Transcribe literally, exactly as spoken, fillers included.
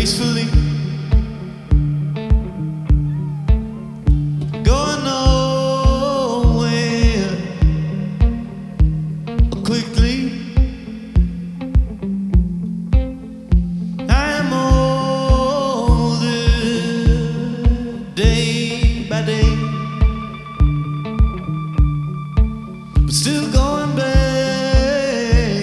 gracefully, going nowhere quickly. I'm older day by day, but still going.